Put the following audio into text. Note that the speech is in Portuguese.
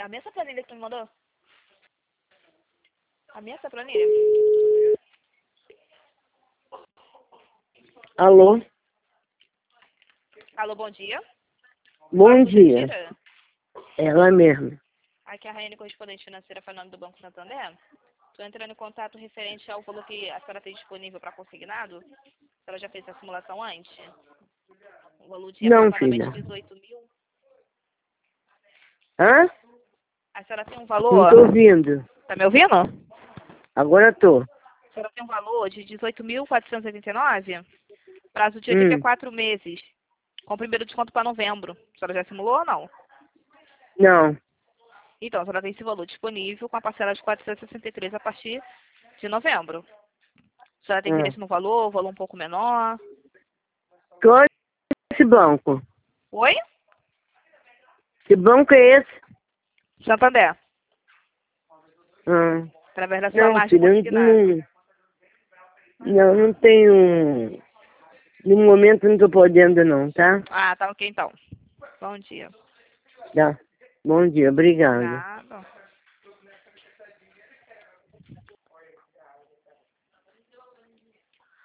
A minha essa planilha que tu me mandou? A minha essa planilha? Alô? Alô, bom dia. Bom Fala com dia. Jandira. Ela mesma. Aqui é a Raiane, correspondente financeira falando do Banco Santander. Estou entrando em contato referente ao valor que a senhora tem disponível para consignado. A senhora já fez a simulação antes? O valor de Não, aproximadamente filha. 18 mil. Hã? A senhora tem um Não valor... tô ouvindo. Tá me ouvindo? Agora tô. A senhora tem um valor de 18.489, prazo de 84 meses, com primeiro desconto para novembro. A senhora já simulou ou não? Não. Então, a senhora tem esse valor disponível com a parcela de 463 a partir de novembro. A senhora tem interesse no valor um pouco menor? Qual é esse banco? Oi? Que banco é esse? Santander. Ah. Através da sua Não, margem filha, consignada. não tenho... No momento não tô podendo não, tá? Ah, tá ok então. Bom dia. Tá. Bom dia, obrigado. Tá.